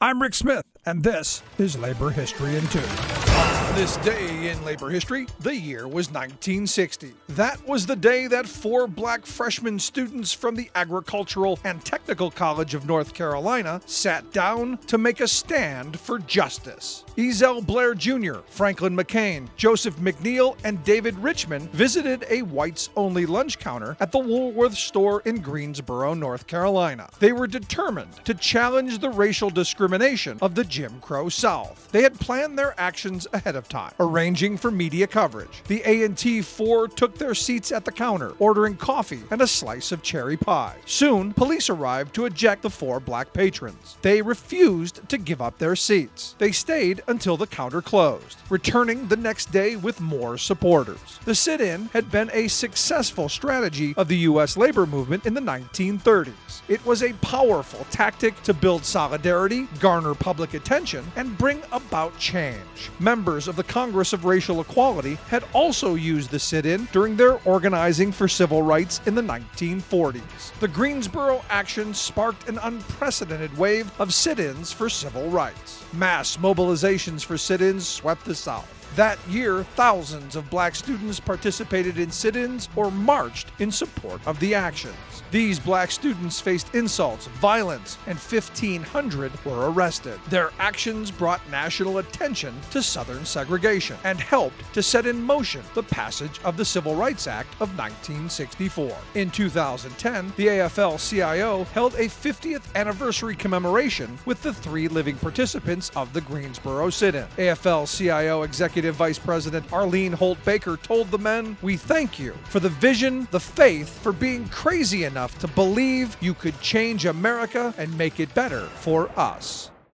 I'm Rick Smith, and this is Labor History in 2. On this day in labor history, the year was 1960. That was the day that 4 black freshman students from the Agricultural and Technical College of North Carolina sat down to make a stand for justice. Ezell Blair Jr., Franklin McCain, Joseph McNeil, and David Richmond visited a whites-only lunch counter at the Woolworth store in Greensboro, North Carolina. They were determined to challenge the racial discrimination of the Jim Crow South. They had planned their actions ahead of time, arranging for media coverage. The A&T 4 took their seats at the counter, ordering coffee and a slice of cherry pie. Soon, police arrived to eject the 4 black patrons. They refused to give up their seats. They stayed until the counter closed, returning the next day with more supporters. The sit-in had been a successful strategy of the U.S. labor movement in the 1930s. It was a powerful tactic to build solidarity, garner public attention, and bring about change. Members of the Congress of Racial Equality had also used the sit-in during their organizing for civil rights in the 1940s. The Greensboro action sparked an unprecedented wave of sit-ins for civil rights. Mass mobilizations for sit-ins swept the South. That year, thousands of black students participated in sit-ins or marched in support of the actions. These black students faced insults, violence, and 1,500 were arrested. Their actions brought national attention to Southern segregation and helped to set in motion the passage of the Civil Rights Act of 1964. In 2010, the AFL-CIO held a 50th anniversary commemoration with the 3 living participants of the Greensboro sit-in. AFL-CIO Executive Vice President Arlene Holt Baker told the men, "We thank you for the vision, the faith, for being crazy enough to believe you could change America and make it better for us."